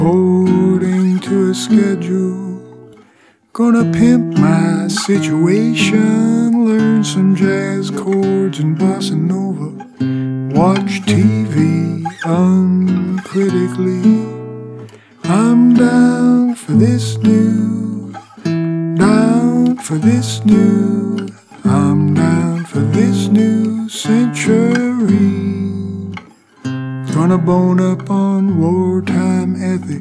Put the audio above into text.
according to a schedule. Gonna pimp my situation, learn some jazz chords and bossa nova, watch TV uncritically. I'm down for this new, down for this new, I'm down for this new century. Gonna bone up on wartime ethics.